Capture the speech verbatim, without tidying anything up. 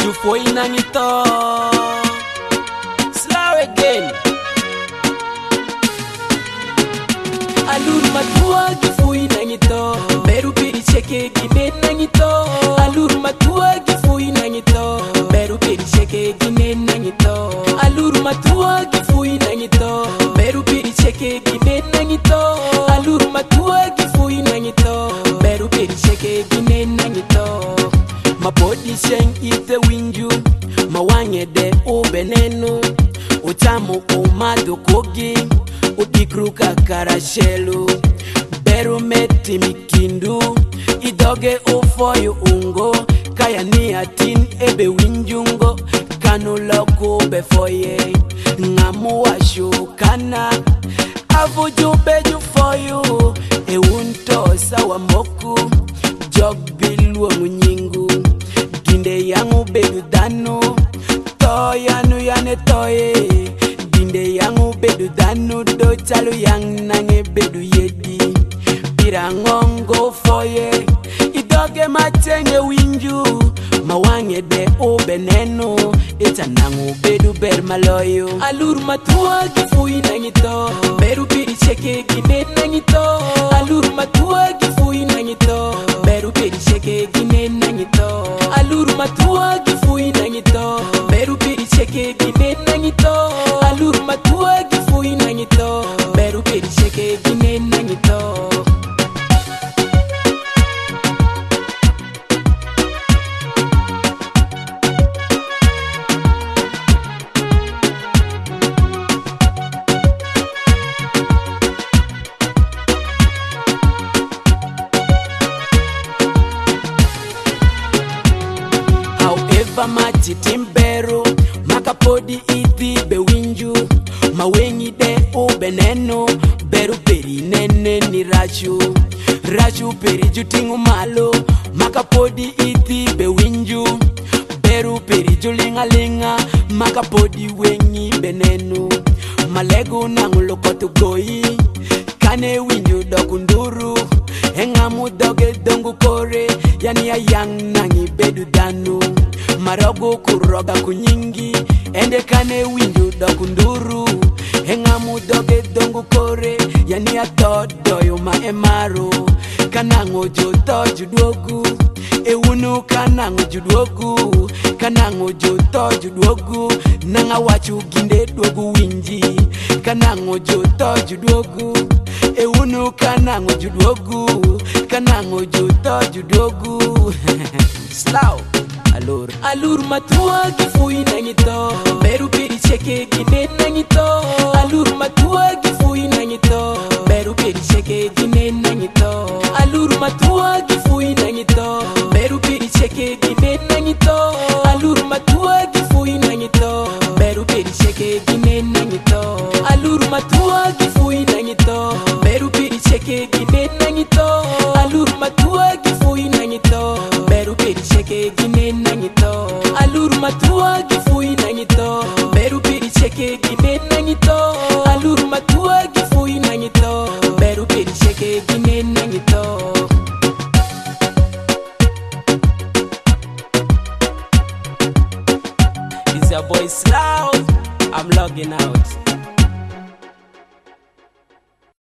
You foi nangito. Slow again. Alur matua ki foi nangito. Beru piri cheke gine nangito. Alur matua ki foi nangito. Beru piri cheke gine nangito. Alur matua ki foi nangito. Beru piri cheke gine nangito. Alur matua ki foi nangito. Beru piri cheke gine nangito. Ma body sheng ite winju. Ma wange de o benenu. Utamu umado kogi. Udikruka karashelu. Beru meti mikindu. Idoge ufoyu ungo. Kaya ni atin ebe winjungo. Kanu loko befoye. Ngamu washu kana. Avuju beju foyu. E unto sawa moku. Jog bilu munyingu. Ginde yangu bedu danu. Toyanu yane toye. Ginde yangu bedu danu. Do chalu yang nange bedu yedi. Pirangongo foye. Idoge matenge winju. Mawange de o beneno. Eta nangu bedu ber maloyo. Alur matua kifui nangito. Beru piri cheke gine nangito. Alur matua kifui nangito. Beru piri cheke gine nangito. Alur matua kifui nangito. Beru piri cheke gine nangito. Alur matua kifui nangito. Beru piri cheke gine nangito. Machi timberu makapodi iti bewinju mawengi de o beneno beru peri nene ni rachu rachu peri jutingu malo makapodi iti bewinju beru peri julinga linga makapodi wengi benenu malego nangulo kotu goi kane winju dokunduru engamu doge dongu kore yani ayang nangi bedu danu marogo kuroga kunyingi ende kane windu dokunduru engamu doge dongu kore yani atodo yo ma emaro kanango joto judogu ewunu kanango judogu kanango joto judogu nanga wachu ginde dogu winji kanango joto judogu ewunu kanango judogu kanango joto judogu slow. Alur Alur matua kifui nangito. Beru piri cheke gine nangito. Alur matua kifui nangito. Beru piri cheke gine nangito. Alur matua kifui nangito.